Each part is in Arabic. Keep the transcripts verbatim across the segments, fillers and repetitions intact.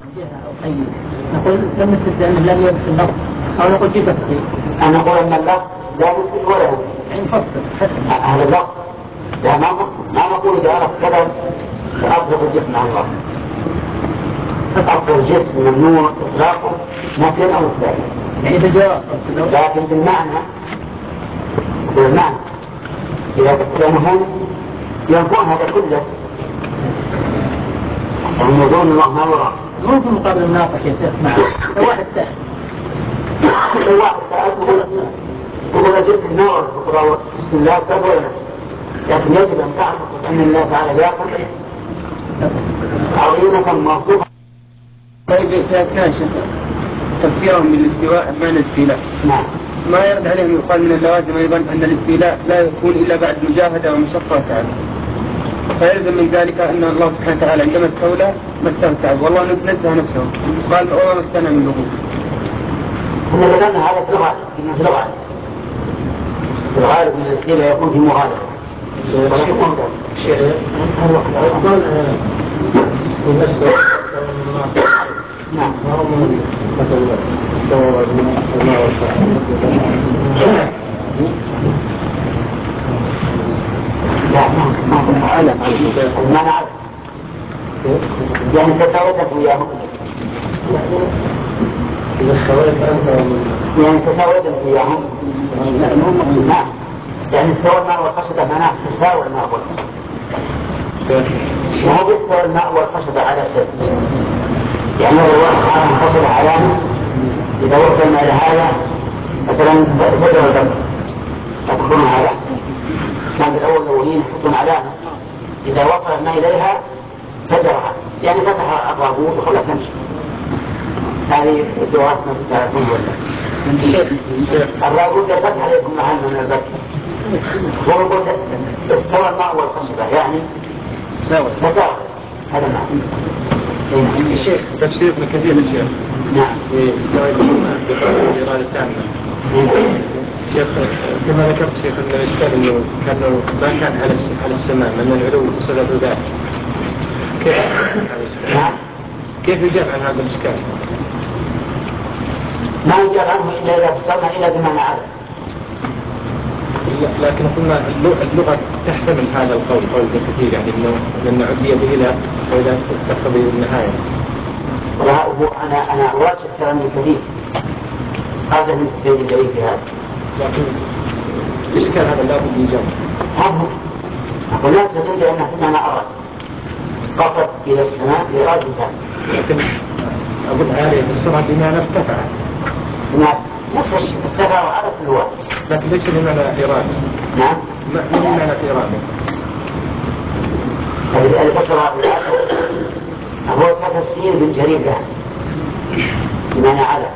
أي نقول لم نثبت أنه لم يرد في النص أو نقول في تفصيل. أنا أقول أن اللفظ لا يثبت ولا ينفي. يعني نفصل هذا اللفظ لا ما نفصل، ما نقول إذا أردت كذا فأطلق الجسم عن الله. أطلق الجسم ممنوع إطلاقه نفيا أو إثباتا. يعني بالجواب لكن بالمعنى بالمعنى إذا كانوا ينفون هذا كله هم يقولون الله ما يرى. ممكن مقابل الناقش يا شيخ معه لو واحد سأل لو واحد سأل يقول الجسم ما يرى بسم الله تبوي، لكن يجب أن تعتقد أن الله تعالى يقول عظيمة موصوفة. طيب في أثناء تفسيرهم بالاستواء معنى الاستيلاء نعم ما يرد عليهم يقال من اللوازم أيضا أن الاستيلاء لا يكون إلا بعد مجاهدة ومشقة وتعب، فيلزم من ذلك أن الله سبحانه وتعالى عندما استولى مسه التعب والله نزه نفسه قال أولا مسنا من لغوب. احنا ذكرنا هذا في الغالب في الغالب في الغالب من الاستيلاء يكون في مغالبة. الشيخ نعم لا ما ما علم ما نعرف يعني تساويت وياهم إذا استويت أنت يعني تساويت وياهم نعم يعني استوى الماء والخشبة معناه تساوي الماء والخشبة ما بيستوى الماء والخشبة على شيء يعني لو واحد حرم خشبة علامة إذا وصلنا إلى هذا مثلا بدر البدر تكون علامة كان الأول الأولين يحطون علامة إذا وصل الماء إليها فجرها يعني فتح أبوابه وخلها تمشي. هذه الدعاء ما تعرفون ولا الرجل فتح عليكم محل من البكر ويقول استوى الماء والخشبة يعني تساوي تساوي هذا معنى. الشيخ تفسير ابن كثير الشيخ نعم استوى الماء بالإرادة التامة. شيخ كما ذكرت شيخ أن الإشكال أنه كأنه ما كان على على السماء من العلو صفة ذات كيف كيف يجاب عن هذا الإشكال؟ ما يجاب عنه إلا إذا استمع إلى بمعنى عدد. لكن قلنا اللغة تحتمل هذا القول قول كثير يعني إنه لأن عدي به إلى وإذا تقتضي النهاية. أنا أنا أواجه كلام كثير هذا من السيد الجليل في هذا. لكن الإشكال هذا لا بد يجاب. هم أقول لا تزل لأنه بمعنى أراد قصد إلى السماء لإرادتها. لكن أقول هذه السماء بمعنى ارتفع. نفس الشيء ارتفع وعلى في الوقت. لكن ليس بمعنى إرادة. نعم. ما بمعنى إرادة. فلذلك بصر هو كتسجيل بالجرير له بمعنى على،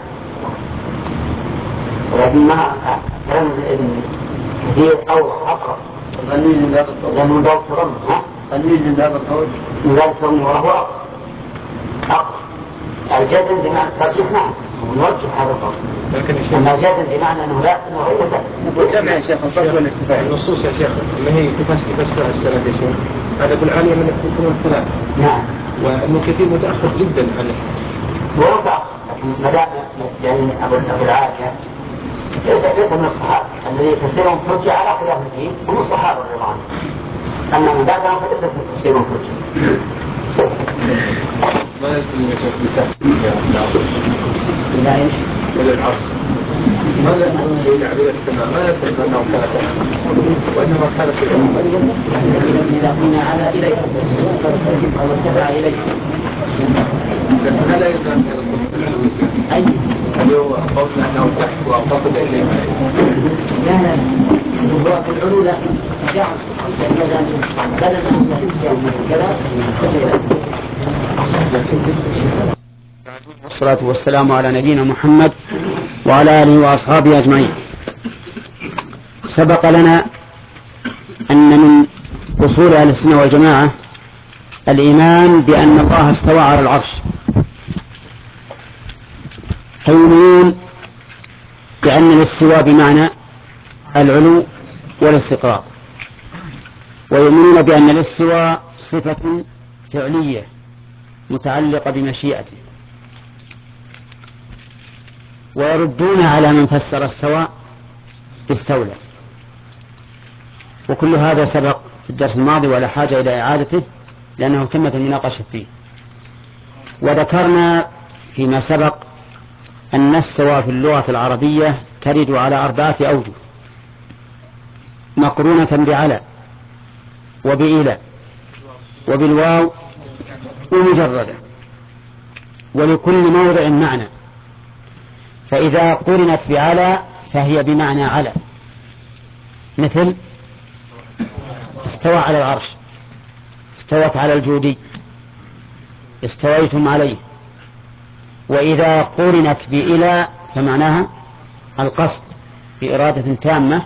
ولكن ما كلام كثير أو أقرب لأنه ذات فرم تمييز هذا القول من ذات فرم وهو أقرب. الجزم بمعنى الترجيح نعم ونوجه هذا القول، أما الجزم بمعنى أنه لا أنه غير ذلك. جمع يا شيخ الفصل والاستفاء النصوص يا شيخ اللي هي تفسر السلف يا شيخ هذا أبو العالية من الفنون الثلاث. نعم. وأنه كثير متأخر جدا عنه. هو متأخر لكن ما دام يعني أبو العالية ليس ليس من الصحابة الذي تفسيرهم حجة على خلاف الدين هم الصحابة رضي الله عنهم، أما من بعدهم فليس تفسيرهم حجة. ما يلزم يا شيخ بتحقيق إلى إيش؟ إلى العرش. ماذا يقول عليه السماء؟ ما يلزم أنه كانت وإنما كانت في الأرض. إذا قلنا على إليه أو ارتفع إليه هذا يلزم أي اليوم قولنا أنه تحت وقصد إليه. لا لا هو في العلو لكن جعل بدل والصلاة والسلام على نبينا محمد وعلى آله وأصحابه أجمعين. سبق لنا أن من أصول أهل السنة والجماعة الإيمان بأن الله استوى على العرش، فيؤمنون بأن الاستواء بمعنى العلو والاستقرار، ويؤمنون بأن الاستواء صفة فعلية متعلقة بمشيئته، ويردون على من فسر استوى باستولى. وكل هذا سبق في الدرس الماضي ولا حاجة إلى إعادته لأنه تمت المناقشة فيه. وذكرنا فيما سبق أن استوى في اللغة العربية ترد على أربعة أوجه مقرونة بعلى وبإلى وبالواو ومجردة، ولكل موضع معنى. فإذا قرنت بعلى فهي بمعنى على، مثل استوى على العرش، استوت على الجودي، استويتم عليه. وإذا قرنت بإلى فمعناها القصد بإرادة تامة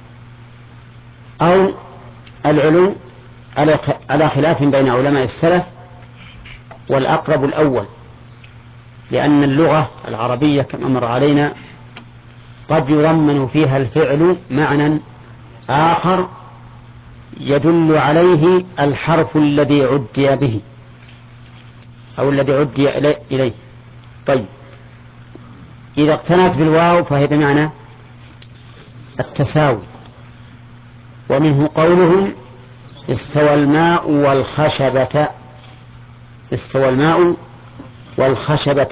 أو العلو على خلاف بين علماء السلف، والأقرب الأول، لأن اللغة العربية كما مر علينا قد يضمن فيها الفعل معنى آخر يدل عليه الحرف الذي عدي به أو الذي عدي إليه. طيب، إذا اقتنت بالواو فهي بمعنى التساوي، ومنه قولهم استوى الماء والخشبة، استوى الماء والخشبة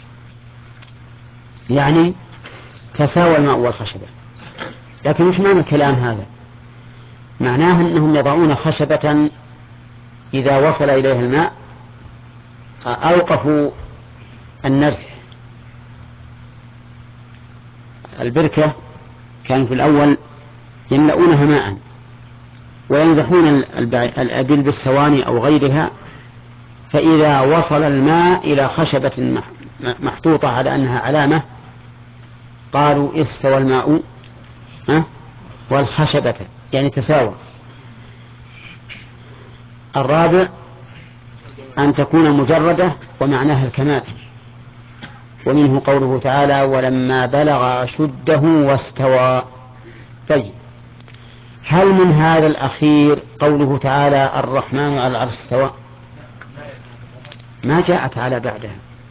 يعني تساوى الماء والخشبة. لكن مش معنى الكلام هذا؟ معناه أنهم يضعون خشبة إذا وصل إليها الماء أوقفوا النزح. البركة كان في الأول يملؤونها ماء وينزحون الأبل بالسواني أو غيرها، فإذا وصل الماء إلى خشبة محطوطة على أنها علامة قالوا استوى الماء والخشبة يعني تساوى. الرابع أن تكون مجردة ومعناها الكمال، ومنه قوله تعالى ولما بلغ أشده واستوى. طيب، هل من هذا الأخير قوله تعالى الرحمن على العرش استوى؟ ما جاءت على بعدها.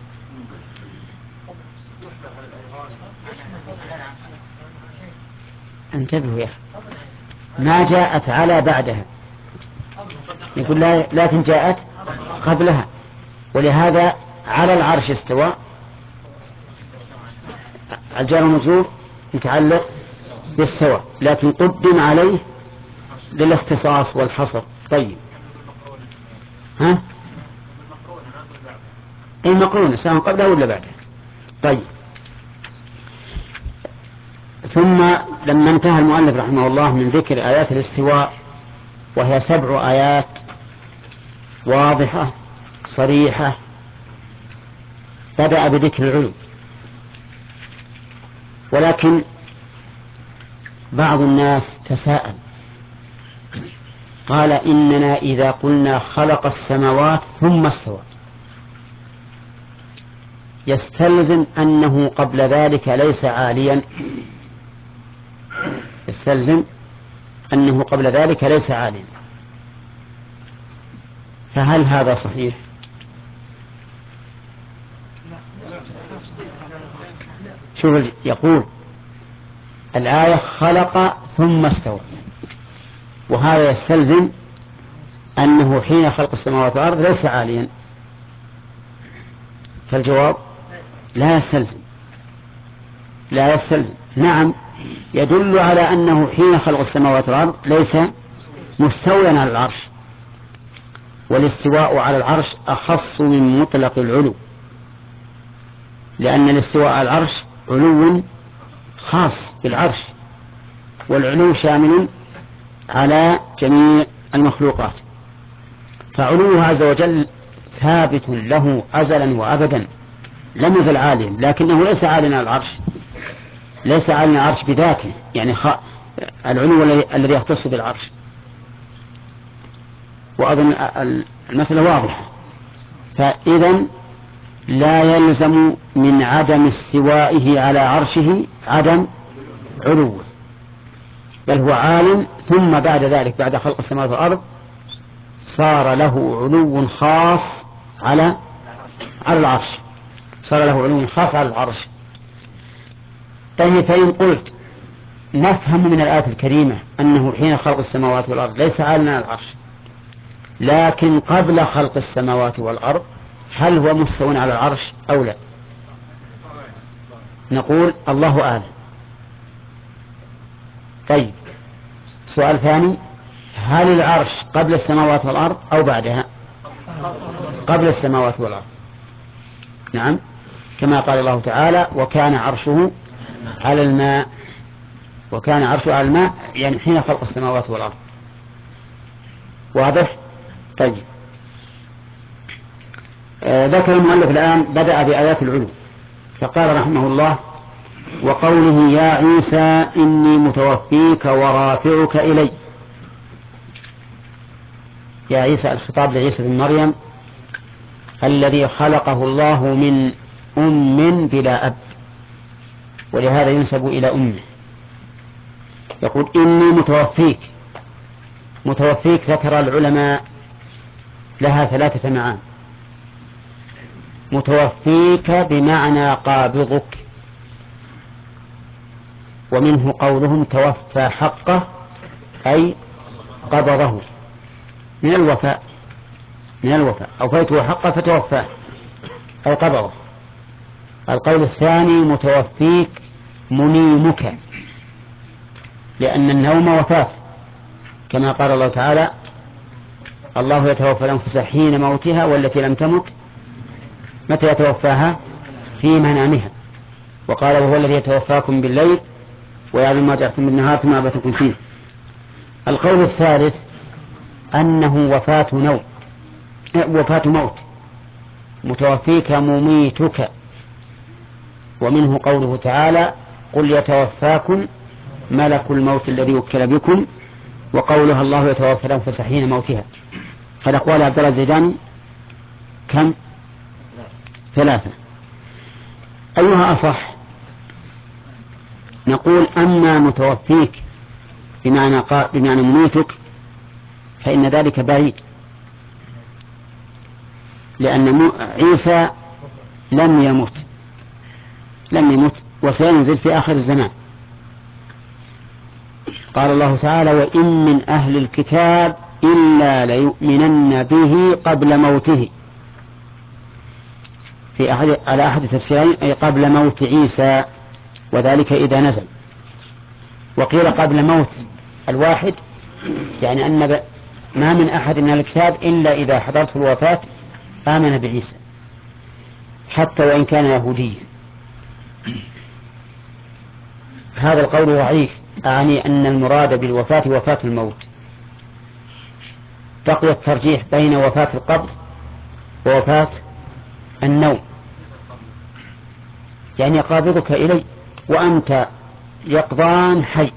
انتبهوا يا أخي، ما جاءت على بعدها، يقول لا لكن جاءت قبلها. ولهذا على العرش استوى الجار والمجرور متعلق باستوى، لكن قدم عليه للاختصاص والحصر. طيب، ها المقرونة سواء قبلها ولا بعدها. طيب، ثم لما انتهى المؤلف رحمه الله من ذكر آيات الاستواء، وهي سبع آيات واضحة صريحة، بدأ بذكر العلو. ولكن بعض الناس تساءل قال إننا إذا قلنا خلق السماوات ثم استوى يستلزم أنه قبل ذلك ليس عاليا، يستلزم أنه قبل ذلك ليس عاليا، فهل هذا صحيح؟ شوف يقول الآية خلق ثم استوى، وهذا يستلزم أنه حين خلق السماوات والأرض ليس عاليا. فالجواب لا يستلزم، لا يستلزم. نعم، يدل على أنه حين خلق السماوات والأرض ليس مستويا على العرش، والاستواء على العرش أخص من مطلق العلو، لأن الاستواء على العرش علو خاص بالعرش، والعلو شامل على جميع المخلوقات. فعلوه عز وجل ثابت له أزلا وأبدا لم يزل عاليا، لكنه ليس عاليا على العرش، ليس عاليا على العرش بذاته، يعني خ... العلو الذي يختص بالعرش. وأظن المسألة واضحة. فإذا لا يلزم من عدم استوائه على عرشه عدم علوه، بل هو عالم، ثم بعد ذلك بعد خلق السماوات والأرض صار له علو خاص على على العرش، صار له علو خاص على العرش. طيب فإن قلت نفهم من الآية الكريمة أنه حين خلق السماوات والأرض ليس عالنا العرش، لكن قبل خلق السماوات والأرض هل هو مستوٍ على العرش أو لا؟ نقول الله أعلم. طيب سؤال ثاني، هل العرش قبل السماوات والأرض أو بعدها؟ قبل السماوات والأرض. نعم، كما قال الله تعالى وكان عرشه على الماء، وكان عرشه على الماء يعني حين خلق السماوات والأرض. واضح؟ طيب آه ذكر المؤلف الآن بدأ بآيات العلو، فقال رحمه الله وقوله يا عيسى إني متوفيك ورافعك إلي. يا عيسى الخطاب لعيسى بن مريم الذي خلقه الله من أم بلا أب، ولهذا ينسب إلى أمه. يقول إني متوفيك. متوفيك ذكر العلماء لها ثلاثة معاني. متوفيك بمعنى قابضك، ومنه قولهم توفى حقه أي قبضه من الوفاء، من الوفاء أوفيته حقه فتوفاه أي قبضه. القول الثاني متوفيك منيمك، لأن النوم وفاة، كما قال الله تعالى الله يتوفى الأنفس حين موتها والتي لم تمت متى يتوفاها؟ في منامها. وقال وهو الذي يتوفاكم بالليل ويعلم ما جعلتم بالنهار ثم أبتكم فيه. القول الثالث أنه وفاة نوم، وفاة موت، متوفيك مميتك، ومنه قوله تعالى قل يتوفاكم ملك الموت الذي وكل بكم، وقولها الله يتوفى الأنفس حين موتها. فالأقوال عبد الله الزيداني كم؟ ثلاثة. أيها أصح؟ نقول أما متوفيك بمعنى, بمعنى مميتك فإن ذلك بعيد، لأن عيسى لم يمت لم يمت وسينزل في آخر الزمان. قال الله تعالى وإن من أهل الكتاب إلا ليؤمنن به قبل موته، في أحد على أحد التفسيرين أي قبل موت عيسى، وذلك إذا نزل. وقيل قبل موت الواحد، يعني أن ما من أحد من الكتاب إلا إذا حضرت الوفاة آمن بعيسى حتى وإن كان يهوديا. هذا القول ضعيف، أعني أن المراد بالوفاة وفاة الموت. بقي الترجيح بين وفاة القبض ووفاة النوم، يعني قابضك إلي وأنت يقظان حي،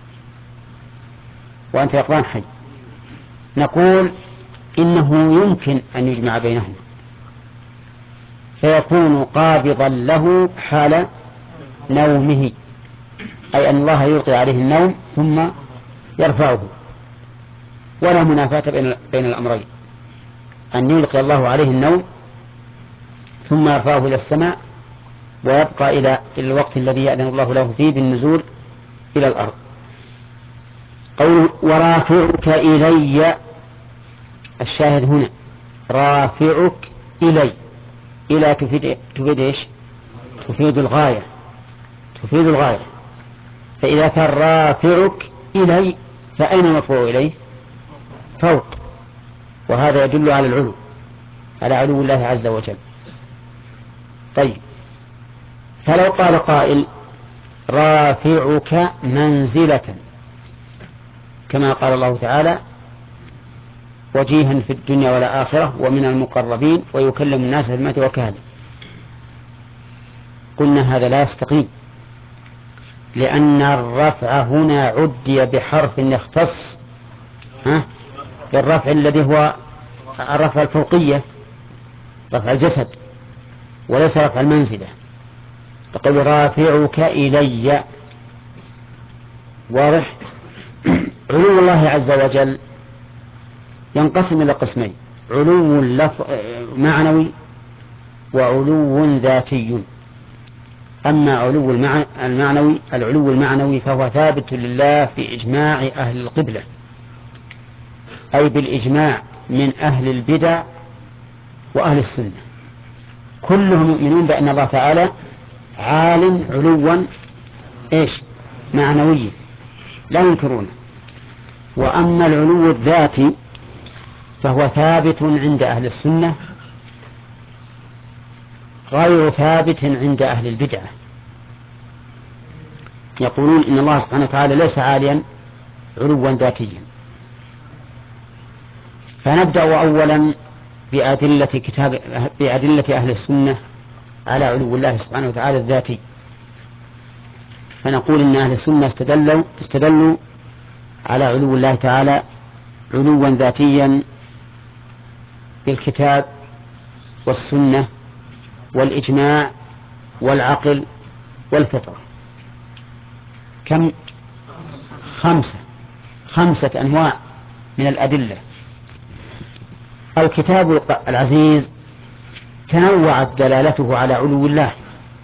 وأنت يقظان حي. نقول إنه يمكن أن يجمع بينهما، فيكون قابضا له حال نومه، أي أن الله يلقي عليه النوم ثم يرفعه، ولا منافاة بين بين الأمرين، أن يلقي الله عليه النوم ثم يرفعه إلى السماء ويبقى إلى الوقت الذي يأذن الله له فيه بالنزول إلى الأرض. قوله ورافعك إلي، الشاهد هنا رافعك إلي، إلى تفيد تفيد إيش؟ تفيد الغاية، تفيد الغاية. فإذا كان رافعك إلي فأين المرفوع إليه؟ فوق، وهذا يدل على العلو، على علو الله عز وجل. طيب فلو قال قائل رافعك منزلة، كما قال الله تعالى وجيها في الدنيا والآخرة ومن المقربين ويكلم الناس في المهد وكهلا، قلنا هذا لا يستقيم، لأن الرفع هنا عدي بحرف يختص ها بالرفع الذي هو الرفع الفوقية، رفع الجسد، وليس رفع المنزلة. تقول رافعك إلي، واضح؟ علو الله عز وجل ينقسم إلى قسمين، علو معنوي وعلو ذاتي. أما علو المعنوي العلو المعنوي فهو ثابت لله بإجماع أهل القبلة، أي بالإجماع من أهل البدع وأهل السنة، كلهم يؤمنون بأن الله تعالى عال علوا إيش معنوي لا ينكرونه. وأما العلو الذاتي فهو ثابت عند أهل السنة غير ثابت عند أهل البدعة، يقولون إن الله سبحانه وتعالى ليس عاليا علوا ذاتيا. فنبدأ أولا بأدلة كتاب بأدلة أهل السنة على علو الله سبحانه وتعالى الذاتي. فنقول إن أهل السنة استدلوا استدلوا على علو الله تعالى علوا ذاتيا بالكتاب والسنة والإجماع والعقل والفطرة. كم؟ خمسة خمسة أنواع من الأدلة. الكتاب العزيز تنوعت دلالته على علو الله،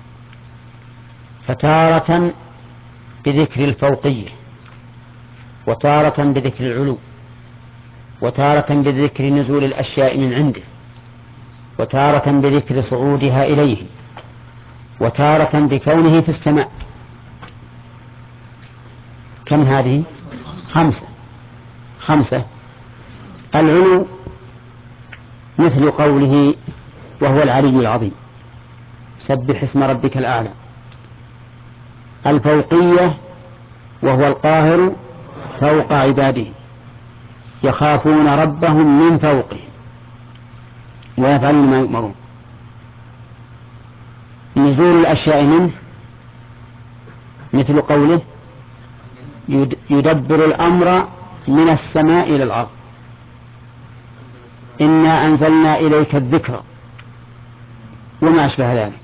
فتارة بذكر الفوقية، وتارة بذكر العلو، وتارة بذكر نزول الأشياء من عنده، وتارة بذكر صعودها إليه، وتارة بكونه في السماء. كم هذه؟ خمسة خمسة. العلو مثل قوله وهو العلي العظيم سبح اسم ربك الأعلى. الفوقية وهو القاهر فوق عباده يخافون ربهم من فوقهم ويفعلون ما يؤمرون. نزول الأشياء منه مثل قوله يدبر الأمر من السماء إلى الأرض إنا أنزلنا إليك الذكر وما أشبه ذلك.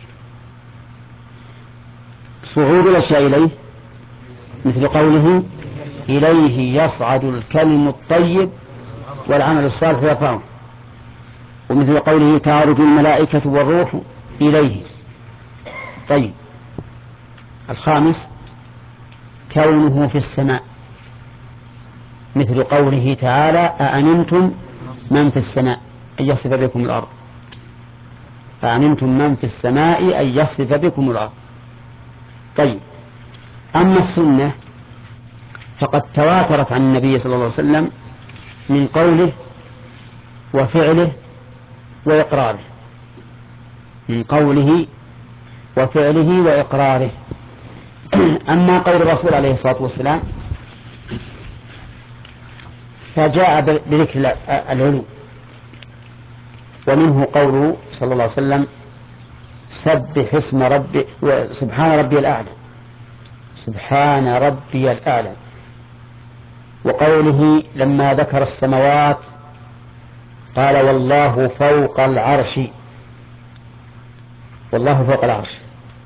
صعود الأشياء إليه مثل قوله إليه يصعد الكلم الطيب والعمل الصالح يرفعه، ومثل قوله تعرج الملائكة والروح إليه. طيب، الخامس كونه في السماء مثل قوله تعالى أأمنتم من في السماء أن يخسف بكم الأرض. أأمنتم من في السماء أن يخسف بكم الأرض. طيب، أما السنة فقد تواترت عن النبي صلى الله عليه وسلم من قوله وفعله وإقراره، من قوله وفعله وإقراره. أما قول الرسول عليه الصلاة والسلام فجاء بذكر العلو، ومنه قوله صلى الله عليه وسلم سبح اسم ربي سبحان ربي الأعلى سبحان ربي الأعلى. وقوله لما ذكر السماوات قال والله فوق العرش، والله فوق العرش.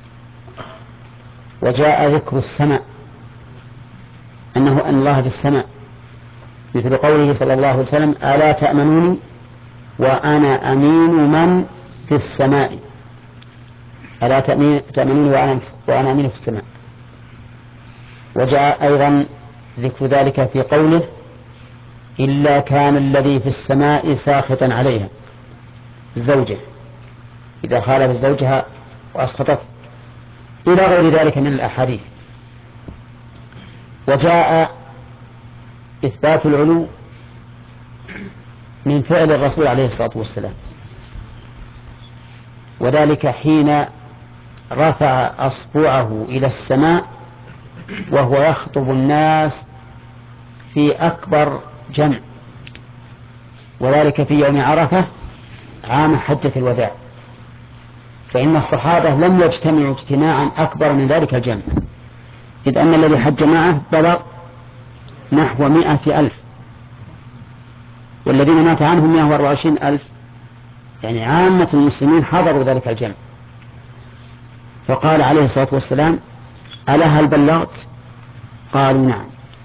وجاء ذكر السماء أنه أن الله في السماء مثل قوله صلى الله عليه وسلم ألا تأمنوني وأنا أمين من في السماء. ألا تأمنوني وأنا, وأنا أمين في السماء. وجاء أيضا ذكر ذلك في قوله إلا كان الذي في السماء ساخطا عليها، الزوجة إذا خالف زوجها وأسخطت، إلى غير ذلك من الأحاديث. وجاء إثبات العلو من فعل الرسول عليه الصلاة والسلام، وذلك حين رفع أصبعه إلى السماء وهو يخطب الناس في أكبر جمع، وذلك في يوم عرفة عام حجة الوداع، فإن الصحابة لم يجتمعوا اجتماعا أكبر من ذلك الجمع، إذ أن الذي حج معه بلغ نحو مائة ألف، والذين مات عنهم مائة وأربعة وعشرين ألف، يعني عامة المسلمين حضروا ذلك الجمع. فقال عليه الصلاة والسلام ألا هل بلغت؟ قالوا نعم.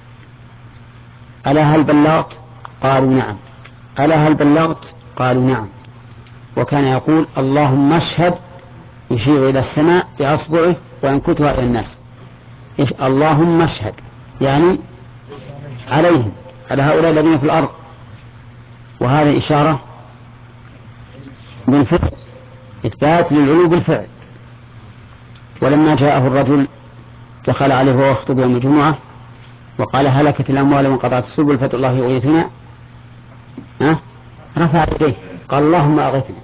ألا هل بلغت؟ قالوا نعم. ألا هل بلغت؟ قالوا نعم. وكان يقول اللهم اشهد يشير إلى السماء بأصبعه وينكتها إلى الناس. إيش؟ اللهم اشهد، يعني عليهم، على هؤلاء الذين في الأرض. وهذه إشارة بالفعل، إثبات للعلو بالفعل. ولما جاءه الرجل دخل عليه وهو يخطب يوم الجمعة وقال هلكت الأموال وانقطعت السبل فادعوا الله يغيثنا، ها؟ رفع يديه قال اللهم أغثنا.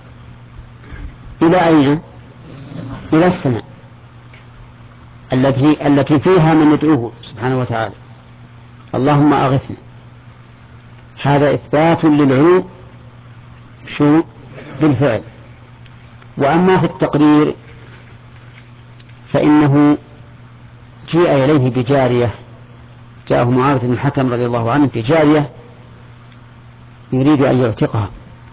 إلى أين؟ إلى السماء التي التي فيها من يدعوه سبحانه وتعالى. اللهم أغثنا، هذا إثبات للعلو شو بالفعل. وأما في التقدير فإنه جيء إليه بجارية، جاءه معاوية بن الحكم رضي الله عنه بجارية يريد أن يعتقها،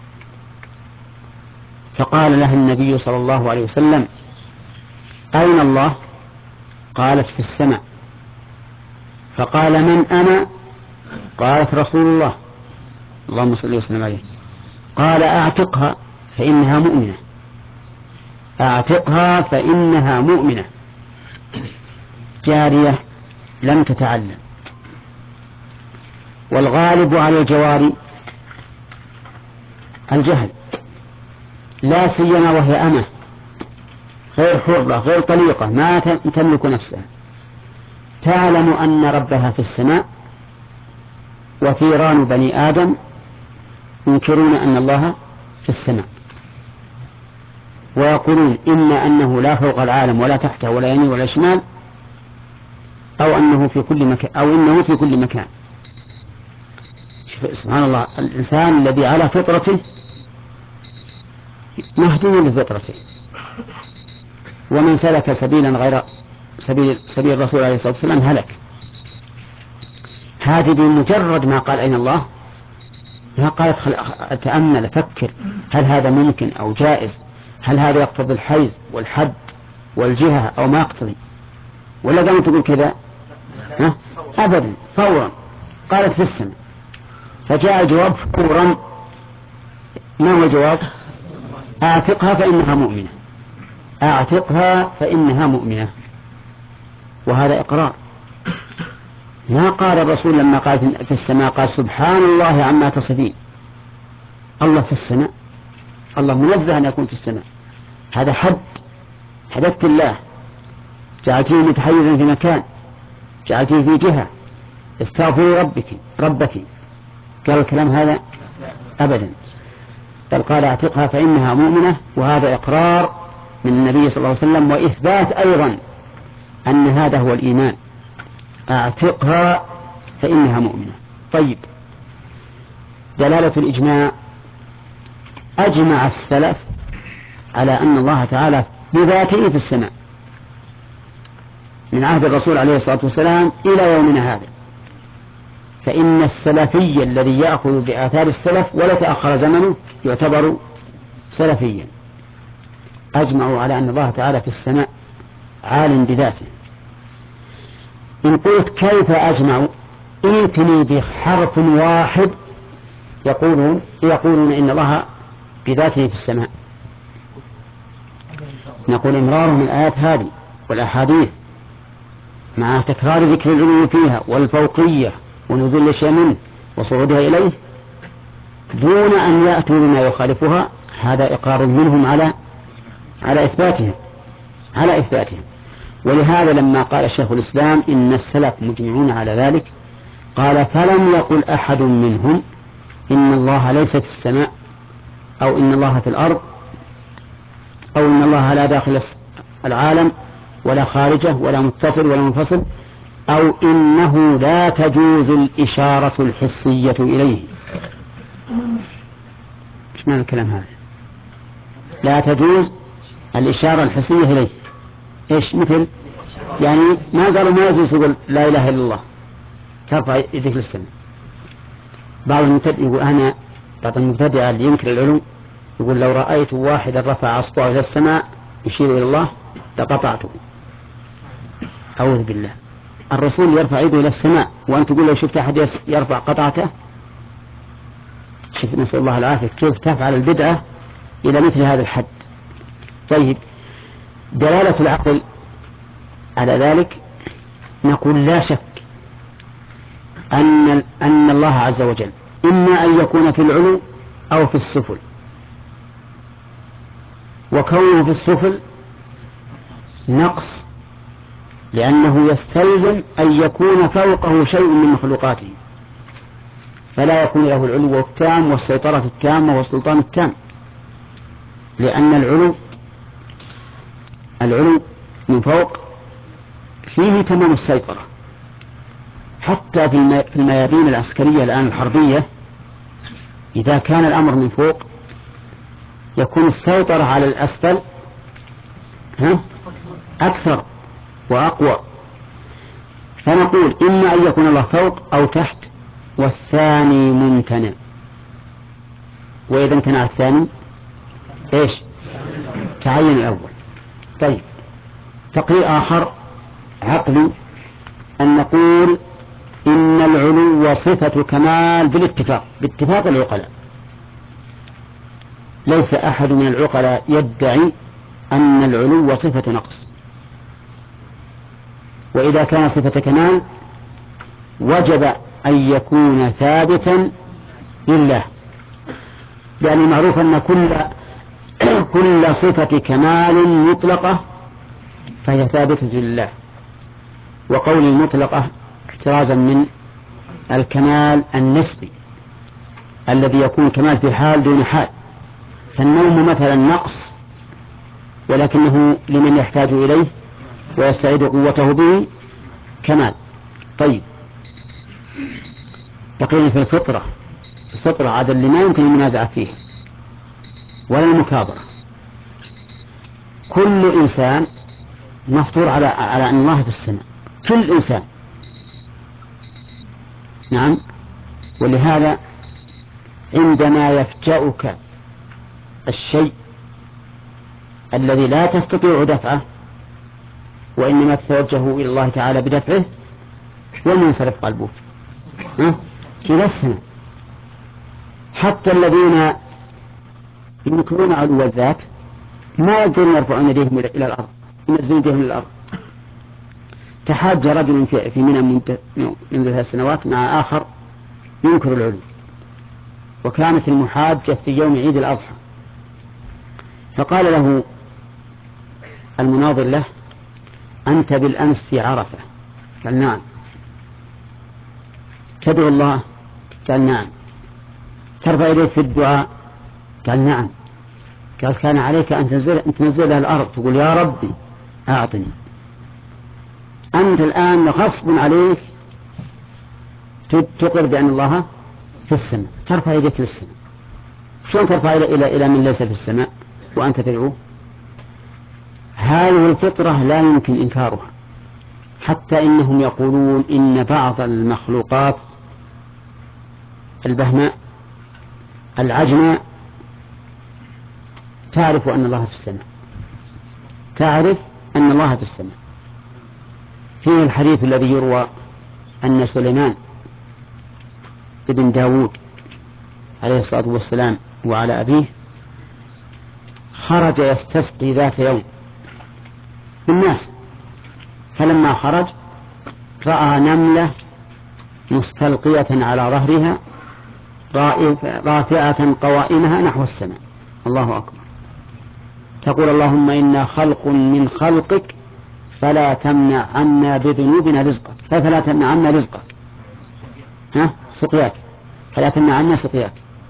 فقال له النبي صلى الله عليه وسلم أين الله؟ قالت في السماء. فقال من أنا؟ قالت رسول الله اللهم صل وسلم عليه. قال أعتقها فإنها مؤمنة، أعتقها فإنها مؤمنة. جارية لم تتعلم، والغالب على الجواري الجهل، لا سيما وهي أمة غير حرة غير طليقة ما تملك نفسها، تعلم أن ربها في السماء، وثيران بني آدم ينكرون أن الله في السماء ويقولون إما أنه لا فوق العالم ولا تحته ولا يمين ولا شمال، أو أنه في كل مكان، أو إنه في كل مكان. سبحان الله، الإنسان الذي على فطرته مهدي لفطرته، ومن سلك سبيلا غير سبيل سبيل الرسول عليه الصلاة والسلام هلك. هذه بمجرد ما قال أين الله ما قالت أتأمل أفكر هل هذا ممكن أو جائز، هل هذا يقتضي الحيز والحد والجهة أو ما يقتضي، ولا قامت تقول كذا؟ ها؟ أبدا، فورا قالت في السماء. فجاء الجواب فورا. ما هو الجواب؟ أعتقها فإنها مؤمنة، أعتقها فإنها مؤمنة. وهذا إقرار. ما قال الرسول لما قال في السماء قال سبحان الله عما تصفين، الله في السماء، الله منزه أن يكون في السماء، هذا حد، حددت الله، جعلتيه متحيزا في مكان، جعلتيه في جهة، استغفري ربك ربك. قال الكلام هذا أبدا، بل قال اعتقها فإنها مؤمنة. وهذا إقرار من النبي صلى الله عليه وسلم، وإثبات أيضا أن هذا هو الإيمان، اعتقها فإنها مؤمنة. طيب، دلالة الإجماع: أجمع السلف على أن الله تعالى بذاته في السماء من عهد الرسول عليه الصلاة والسلام إلى يومنا هذا. فإن السلفي الذي يأخذ بآثار السلف ولا تأخر زمنه يعتبر سلفيا. أجمعوا على أن الله تعالى في السماء عال بذاته. إن قلت كيف أجمعوا؟ ائتني بحرف واحد يقولون يقولون إن الله بذاته في السماء. نقول إمرار من الآيات هذه والأحاديث مع تكرار ذكر العلو فيها والفوقية ونزول الأشياء منه وصعودها إليه دون أن يأتوا بما يخالفها، هذا إقرار منهم على على إثباتها على إثباتها. ولهذا لما قال شيخ الإسلام إن السلف مجمعون على ذلك، قال فلم يقل أحد منهم إن الله ليس في السماء، أو إن الله في الأرض، أو إن الله لا داخل العالم ولا خارجه ولا متصل ولا منفصل، أو إنه لا تجوز الإشارة الحسية إليه. إيش معنى الكلام هذا؟ لا تجوز الإشارة الحسية إليه. إيش مثل؟ يعني ما قالوا ما يجوز يقول لا إله إلا الله ترفع يديك للسماء. بعض المبتدئ يقول أنا بعض المبتدئ اللي ينكر العلو يقول لو رأيت واحدا رفع أصبعه إلى السماء يشير إلى الله لقطعته. أعوذ بالله، الرسول يرفع يده إلى السماء وأنت تقول لو شفت أحد يرفع قطعته؟ شوف، نسأل الله العافية، كيف تفعل البدعة إلى مثل هذا الحد. طيب، دلالة العقل على ذلك نقول لا شك أن أن الله عز وجل إما أن يكون في العلو أو في السفل، وكونه في السفل نقص، لأنه يستلزم أن يكون فوقه شيء من مخلوقاته، فلا يكون له العلو التام والسيطرة التامة والسلطان التام، لأن العلو العلو من فوق فيه تمام السيطرة. حتى في الميادين العسكرية الآن الحربية إذا كان الأمر من فوق يكون السيطرة على الأسفل ها أكثر وأقوى. فنقول إما أن يكون الله فوق أو تحت، والثاني ممتنع. وإذا امتنع الثاني إيش؟ تعين الأول. طيب، تقرير آخر عقلي أن نقول إن العلو صفة كمال بالاتفاق باتفاق العقلاء. ليس أحد من العقلاء يدعي أن العلو صفة نقص، وإذا كان صفة كمال وجب أن يكون ثابتا لله، لأن معروف أن كل كل صفة كمال مطلقة فهي ثابتة لله، وقول المطلقة احترازا من الكمال النسبي الذي يكون كمال في حال دون حال. فالنوم مثلا نقص ولكنه لمن يحتاج إليه ويستعيد قوته به كمال. طيب، تقريبا في الفطرة الفطرة هذا اللي ما يمكن المنازعة فيه ولا المكابرة. كل إنسان مفطور على على أن الله في السماء، كل إنسان. نعم. ولهذا عندما يفجأك الشيء الذي لا تستطيع دفعه وإنما تتوجه إلى الله تعالى بدفعه، ومن ينصرف قلبه إلى السماء. حتى الذين ينكرون علو الذات ما يقدرون يرفعون يديهم إلى الأرض، ينزلون يديهم إلى الأرض. تحاج رجل في منى منذ ثلاث سنوات مع آخر ينكر العلو، وكانت المحاجة في يوم عيد الأضحى، فقال له المناظر له: أنت بالأمس في عرفة؟ قال: نعم. تدعو الله؟ قال: نعم. ترفع يديك في الدعاء؟ قال: نعم. قال: كان عليك أن تنزل, أن تنزل إلى الأرض تقول يا ربي أعطني. أنت الآن غصب عليك تقر بأن الله في السماء، ترفع يديك للسماء. شلون ترفع إلى, إلى, إلى من ليس في السماء وأنت تدعوه؟ هذه الفطرة لا يمكن إنكارها. حتى إنهم يقولون إن بعض المخلوقات البهماء العجماء تعرف أن الله في السماء، تعرف أن الله في السماء. فيه الحديث الذي يروى أن سليمان ابن داود عليه الصلاة والسلام وعلى أبيه خرج يستسقي ذات يوم بالناس، فلما خرج رأى نملة مستلقية على ظهرها رافعة قوائمها نحو السماء. الله أكبر. تقول: اللهم إنا خلق من خلقك فلا تمنع عنا بذنوبنا رزقك، فلا تمنع عنا رزقك، ها سقياك، فلا تمنع عنا سقياك.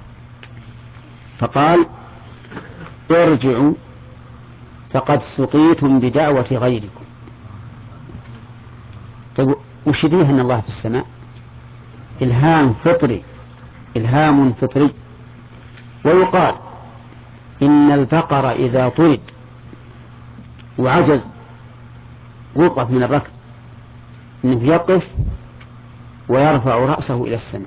فقال: ارجعوا فقد سقيتم بدعوة غيركم. طيب، وش فيه أن الله في السماء؟ إلهام فطري، إلهام فطري. ويقال إن البقر إذا طرد وعجز وقف من الركض إنه يقف ويرفع رأسه إلى السماء.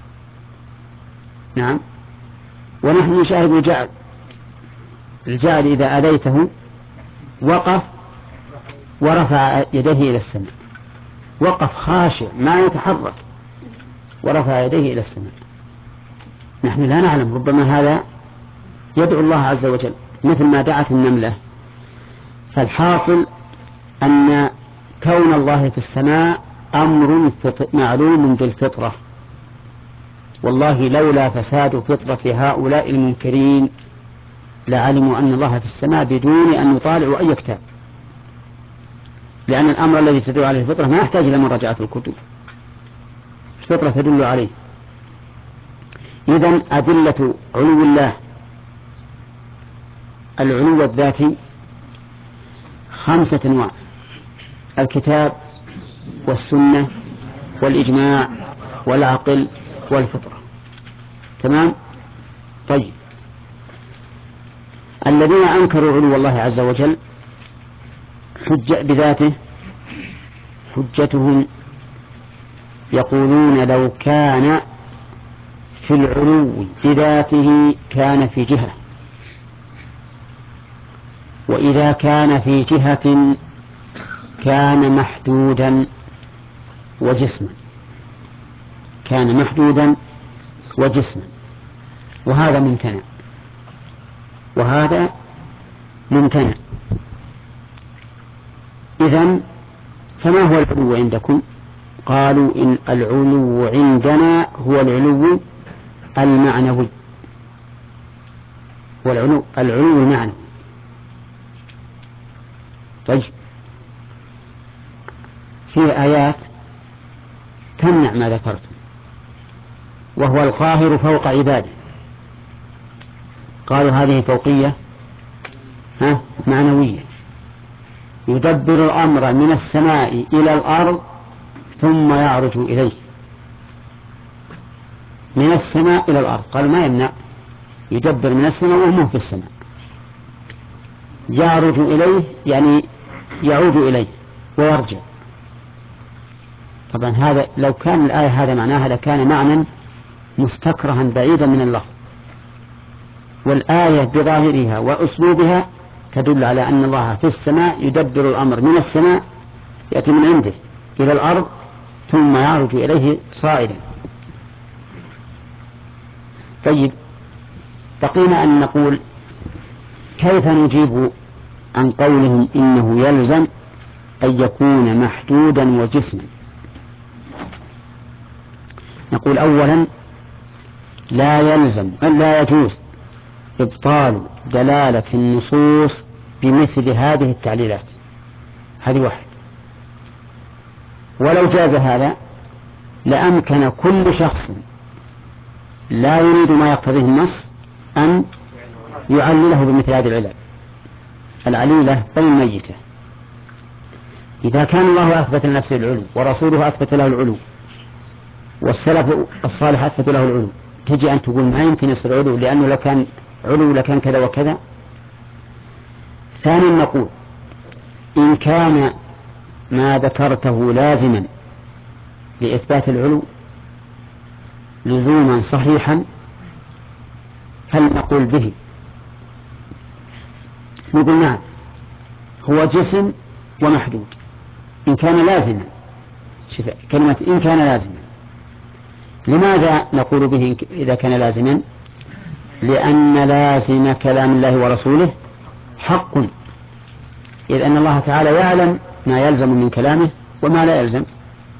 نعم. ونحن نشاهد الجعل، الجعل إذا أذيته وقف ورفع يديه إلى السماء، وقف خاشع ما يتحرك ورفع يديه إلى السماء. نحن لا نعلم، ربما هذا يدعو الله عز وجل، مثل ما دعت النملة فالحاصل أن كون الله في السماء أمر معلوم بالفطرة، والله لولا فساد فطرة هؤلاء المنكرين لعلموا أن الله في السماء بدون أن يطالعوا أي كتاب، لأن الأمر الذي تدل عليه الفطرة ما يحتاج إلى مراجعة في الكتب، الفطرة تدل عليه. إذن أدلة علو الله العلو الذاتي خمسة أنواع: الكتاب والسنة والإجماع والعقل والفطرة. تمام؟ طيب، الذين أنكروا علو الله عز وجل حجة بذاته حجتهم يقولون لو كان في العلو بذاته كان في جهة، وإذا كان في جهة كان محدودا وجسما، كان محدودا وجسما، وهذا ممتنع وهذا ممتنع. إذن فما هو العلو عندكم؟ قالوا إن العلو عندنا هو العلو المعنوي، هو العلو العلو المعنوي. طيب، في آيات تمنع ما ذكرتم، وهو القاهر فوق عباده. قالوا هذه فوقية ها معنوية، يدبر الأمر من السماء إلى الأرض ثم يعرج إليه. من السماء إلى الأرض، قالوا ما يمنع، يدبر من السماء وهم في السماء، يعرج إليه يعني يعود إليه ويرجع. طبعا هذا لو كان الآية هذا معناها لكان معنى مستكرها بعيدا من اللفظ، والآية بظاهرها وأسلوبها تدل على أن الله في السماء يدبر الأمر من السماء، يأتي من عنده إلى الأرض ثم يعرج إليه صاعدا. طيب، بقينا أن نقول كيف نجيب عن قولهم إنه يلزم أن يكون محدودا وجسما؟ نقول أولا لا يلزم أن لا يجوز إبطال دلالة النصوص بمثل هذه التعليلات، هذه واحد. ولو جاز هذا لأمكن كل شخص لا يريد ما يقتضيه النص أن يعلله بمثل هذه العلل العليلة بل الميتة. إذا كان الله أثبت لنفسه العلو ورسوله أثبت له العلو والسلف الصالح أثبت له العلو، تجي أن تقول ما يمكن يصير علو لأنه لو كان علو لكان كذا وكذا. ثانيا نقول إن كان ما ذكرته لازما لإثبات العلو لزوما صحيحا فلنقول به، نقول نعم هو جسم ومحدود إن كان لازما. كلمة إن كان لازما، لماذا نقول به إذا كان لازما؟ لأن لازم كلام الله ورسوله حق، إذ أن الله تعالى يعلم ما يلزم من كلامه وما لا يلزم.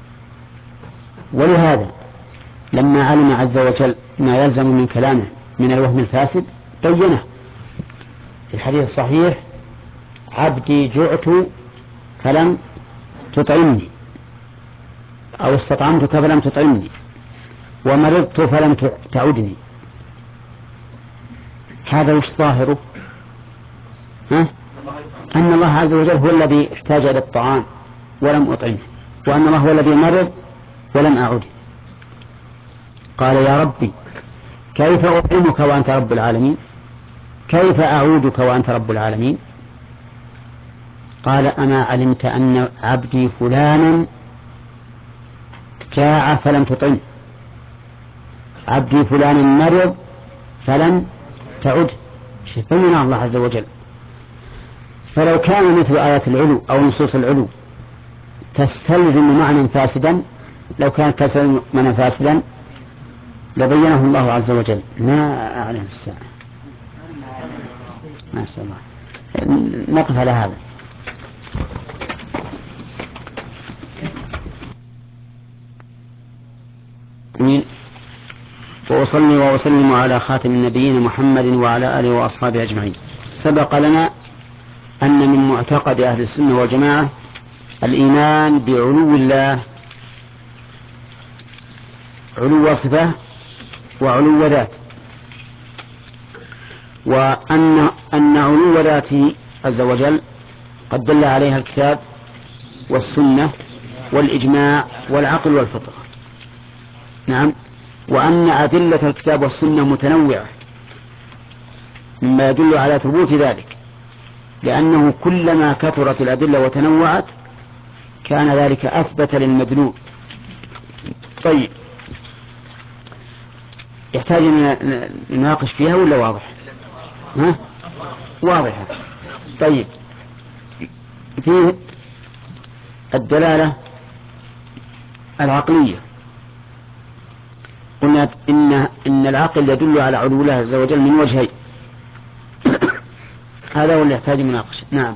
ولهذا لما علم عز وجل ما يلزم من كلامه من الوهم الفاسد بينه في الحديث الصحيح: عبدي جعت فلم تطعمني، أو استطعمتك فلم تطعمني، ومرضت فلم تعودني. هذا وش ظاهره؟ ها؟ أن الله عز وجل هو الذي احتاج إلى الطعام ولم أطعمه، وأن الله هو الذي مرض ولم أعوده. قال: يا ربي كيف أطعمك وأنت رب العالمين؟ كيف أعودك وأنت رب العالمين؟ قال: أما علمت أن عبدي فلانا جاع فلم تطعمه، عبدي فلان مرض فلم تعد. شفنا الله عز وجل. فلو كان مثل آيات العلو أو نصوص العلو تستلزم معنى فاسدا، لو كانت تستلزم معنى فاسدا لبينه الله عز وجل. ما أعلم الساعة، ما شاء الله. نقف على هذا. مين؟ وأصلي وأسلم على خاتم النبيين محمد وعلى آله وأصحابه أجمعين. سبق لنا أن من معتقد أهل السنة والجماعة الإيمان بعلو الله، علو صفة وعلو ذات، وأن أن علو ذاته عز وجل قد دل عليها الكتاب والسنة والإجماع والعقل والفطرة. نعم. وأن أدلة الكتاب والسنة متنوعة مما يدل على ثبوت ذلك، لأنه كلما كثرت الأدلة وتنوعت كان ذلك أثبت للمدلول. طيب، يحتاج أن نناقش فيها ولا واضح؟ ها؟ واضحة. طيب، في الدلالة العقلية قلنا إن, إن العقل يدل على علو الله عز وجل من وجهين. هذا هو اللي يحتاج مناقشة. نعم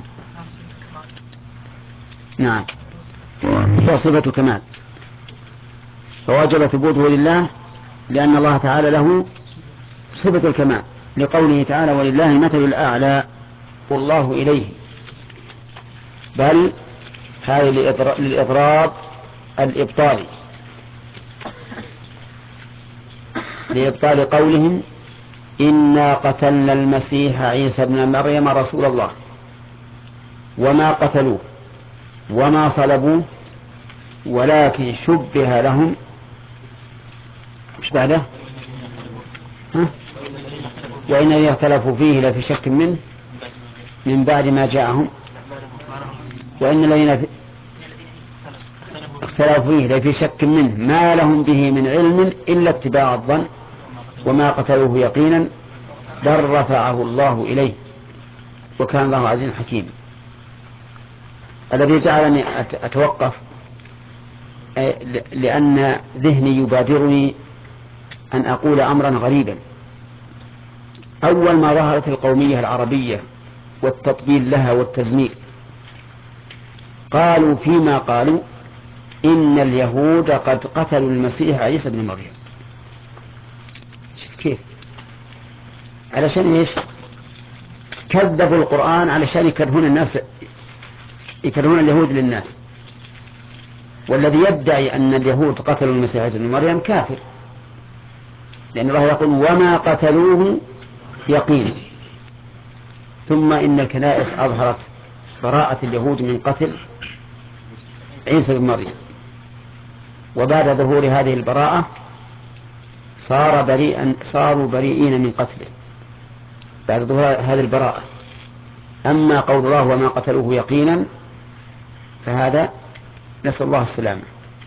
نعم هو صفة الكمال، فوجب ثبوته لله لأن الله تعالى له صفة الكمال، لقوله تعالى ولله المثل الأعلى والله إليه. بل هذه للإضراب الإبطالي، لإبطال قولهم إنا قتلنا المسيح عيسى ابن مريم رسول الله وما قتلوه وما صلبوه ولكن شبه لهم. مش بعده؟ ها؟ وإن الذين اختلفوا فيه لفي شك منه من بعد ما جاءهم، وإن الذين اختلفوا فيه لفي شك منه ما لهم به من علم إلا اتباع الظن وما قتلوه يقينا بل رفعه الله إليه وكان الله عزيزا حكيما. الذي جعلني أتوقف لأن ذهني يبادرني أن أقول أمرا غريبا. أول ما ظهرت القومية العربية والتطبيل لها والتزميل قالوا فيما قالوا إن اليهود قد قتلوا المسيح عيسى بن مريم. كيف؟ علشان إيش؟ كذبوا القرآن علشان يكرهون الناس، يكرهون اليهود للناس. والذي يدعي أن اليهود قتلوا المسيح عيسى بن مريم كافر، لأن الله يقول وما قتلوه يقينا. ثم إن الكنائس أظهرت براءة اليهود من قتل عيسى بن مريم، وبعد ظهور هذه البراءة صار بريئا صاروا بريئين من قتله بعد ظهور هذه البراءة. أما قول الله وما قتلوه يقينا فهذا نسأل الله السلامة.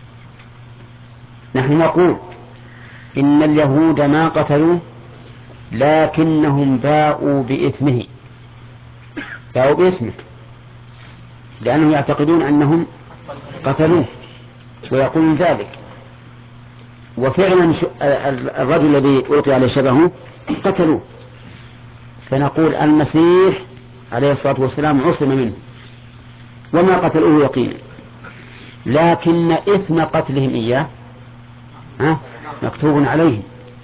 نحن نقول إن اليهود ما قتلوه لكنهم باءوا بإثمه، باءوا بإثمه لأنهم يعتقدون أنهم قتلوه ويقولون ذلك. وفعلا الرجل الذي ألقي عليه شبهه قتلوه. فنقول المسيح عليه الصلاة والسلام عصم منه وما قتلوه يقينا، لكن إثم قتلهم إياه ها مكتوب عليهم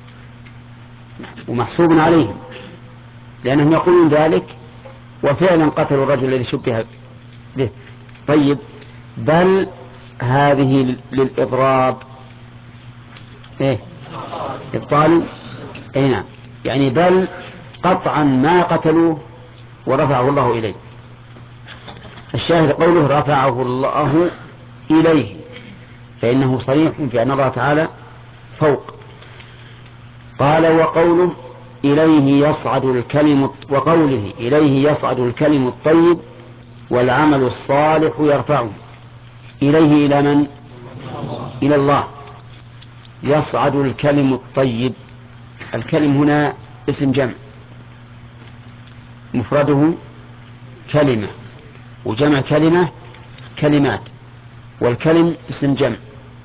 ومحسوب عليهم لأنهم يقولون ذلك وفعلا قتلوا الرجل الذي شبه به. طيب، بل هذه للإضراب إيه؟ إبطال. أي نعم، يعني بل قطعا ما قتلوه ورفعه الله إليه. الشاهد قوله رفعه الله إليه، فإنه صريح في أن الله تعالى فوق. قال وقوله إليه يصعد الكلم وقوله إليه يصعد الكلم الطيب والعمل الصالح يرفعه. إليه إلى من؟ إلى الله. يصعد الكلم الطيب، الكلم هنا اسم جمع مفرده كلمة وجمع كلمة كلمات، والكلم اسم جمع.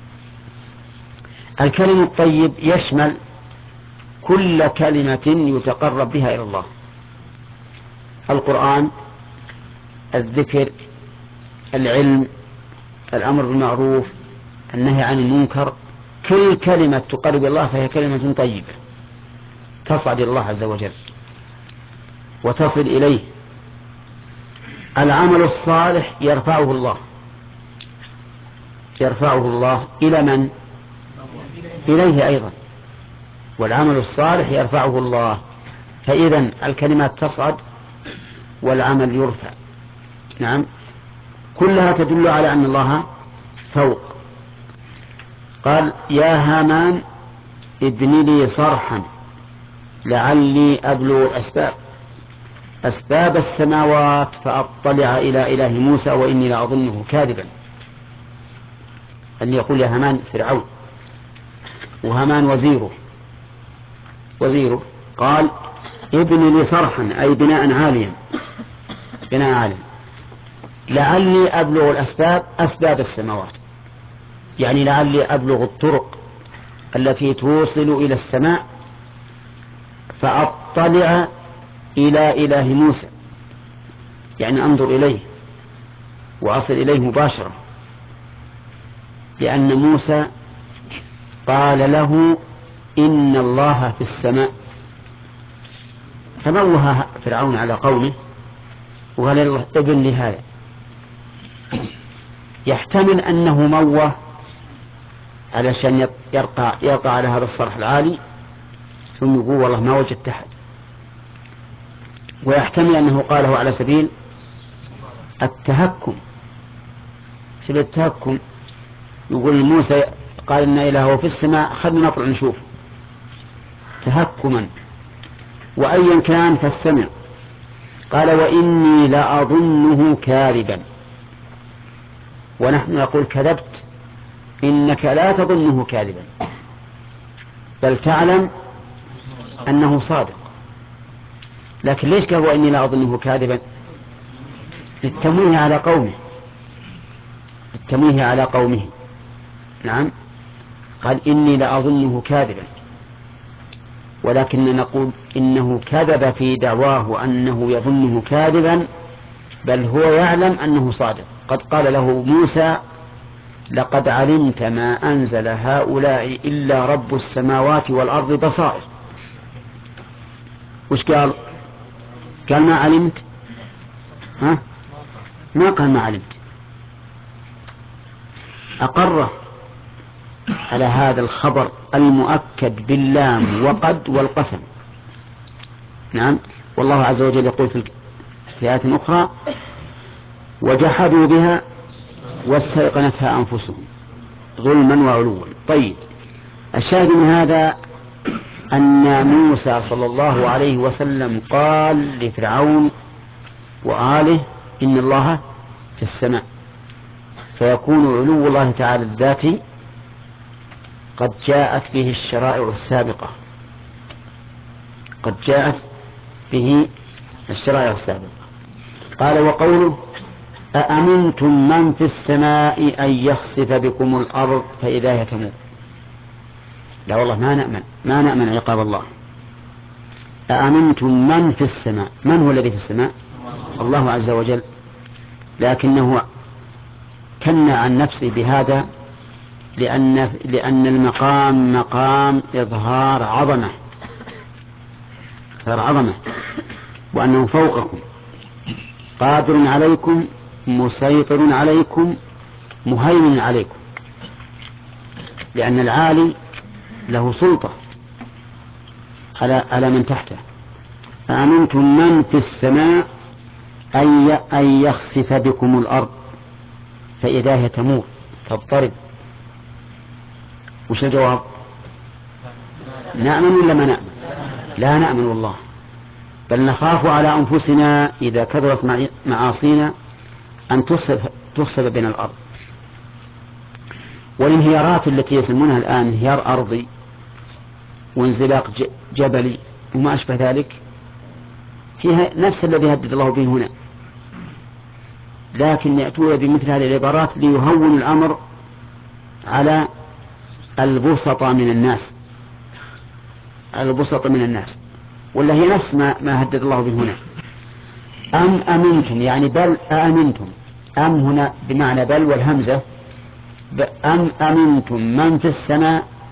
الكلم الطيب يشمل كل كلمة يتقرب بها إلى الله، القرآن، الذكر، العلم، الأمر بالمعروف، النهي عن المنكر، كل كلمة تقرب الله فهي كلمة طيبة تصعد إلى الله عز وجل وتصل إليه. العمل الصالح يرفعه الله يرفعه الله إلى من؟ إليه أيضا، والعمل الصالح يرفعه الله، فإذا الكلمات تصعد والعمل يرفع. نعم، كلها تدل على أن الله فوق. قال يا هامان ابن لي صرحا لعلي أبلغ الأسباب أسباب السماوات فأطلع إلى إله موسى وإني لأظنه كاذبا. أن يقول يا هامان فرعون، وهامان وزيره وزيره قال ابن لي صرحا أي بناء عاليا بناء عاليا لعلي أبلغ الأسباب أسباب السماوات، يعني لعلي أبلغ الطرق التي توصل إلى السماء فأطلع إلى إله موسى، يعني أنظر إليه وأصل إليه مباشرة، لأن موسى قال له إن الله في السماء، فموه فرعون على قومه وقال الله ابن لهذا. يحتمل أنه موه علشان يرقى, يرقى على هذا الصرح العالي ثم يقول والله ما وجدت أحد، ويحتمل أنه قاله على سبيل التهكم سبيل التهكم يقول موسى قال إن إلهه في السماء خلنا نطلع نشوف تهكما. وأيا كان فالسمع. قال وإني لأظنه كاذبا، ونحن نقول كذبت، إنك لا تظنه كاذبا بل تعلم أنه صادق. لكن ليش قال وإني لا أظنه كاذبا؟ للتمويه على قومه التمويه على قومه نعم، قال إني لا أظنه كاذبا، ولكن نقول إنه كذب في دعواه أنه يظنه كاذبا، بل هو يعلم أنه صادق. قد قال له موسى لقد علمت ما أنزل هؤلاء إلا رب السماوات والأرض بصائر. وش قال؟ قال ما علمت؟ ها؟ ما قال ما علمت، أقره على هذا الخبر المؤكد باللام وقد والقسم. نعم، والله عز وجل يقول في آيات أخرى وجحدوا بها واستيقنتها أنفسهم ظلما وعلوا. طيب، الشاهد من هذا أن موسى صلى الله عليه وسلم قال لفرعون وآله إن الله في السماء، فيكون علو الله تعالى الذاتي قد جاءت به الشرائع السابقة قد جاءت به الشرائع السابقة. قال وقوله أأمنتم من في السماء أن يخسف بكم الأرض فإذا هي تمور. لا والله ما نأمن ما نأمن عقاب الله. أأمنتم من في السماء، من هو الذي في السماء؟ الله عز وجل، لكنه كنى عن نفسه بهذا لأن, لأن المقام مقام إظهار عظمة إظهار عظمة وأنه فوقكم قادر عليكم مسيطر عليكم مهيمن عليكم، لأن العالي له سلطة على, على من تحته. أأمنتم من في السماء أن يخسف بكم الأرض فإذا هي تمور تضطرب. وش الجواب؟ نأمن ولا ما نأمن؟ لا نأمن والله، بل نخاف على أنفسنا إذا كثرت معاصينا أن تخسف بين الأرض. والانهيارات التي يسمونها الآن انهيار أرضي وانزلاق جبلي وما أشبه ذلك فيها نفس الذي هدد الله به هنا، لكن يأتون بمثل هذه العبارات ليهون الأمر على البسطة من الناس البسطة من الناس ولا هي نفس ما, ما هدد الله به هنا. أم أمنتم يعني بل أأمنتم، أم هنا بمعنى بل والهمزة، أم أمنتم من في السماء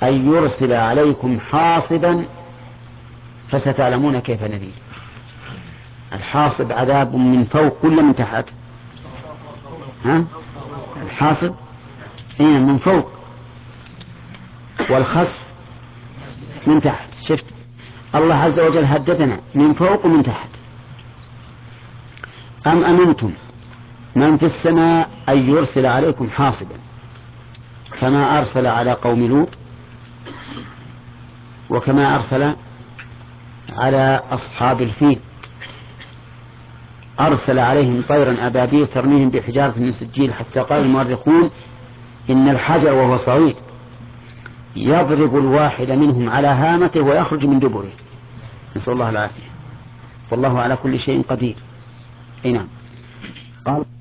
أن يرسل عليكم حاصبا فستعلمون كيف نذير. الحاصب عذاب من فوق ولا من تحت؟ ها؟ الحاصب إيه من فوق، والخسف من تحت. شفت الله عز وجل هددنا من فوق ومن تحت. أم أمنتم من في السماء أن يرسل عليكم حاصبا كما أرسل على قوم لوط وكما أرسل على أصحاب الفيل، أرسل عليهم طيرا أبابيل ترميهم بحجارة من سجيل حتى قال المؤرخون إن الحجر وهو صغير يضرب الواحد منهم على هامته ويخرج من دبره، نسأل الله العافية، والله على كل شيء قدير. نعم. قال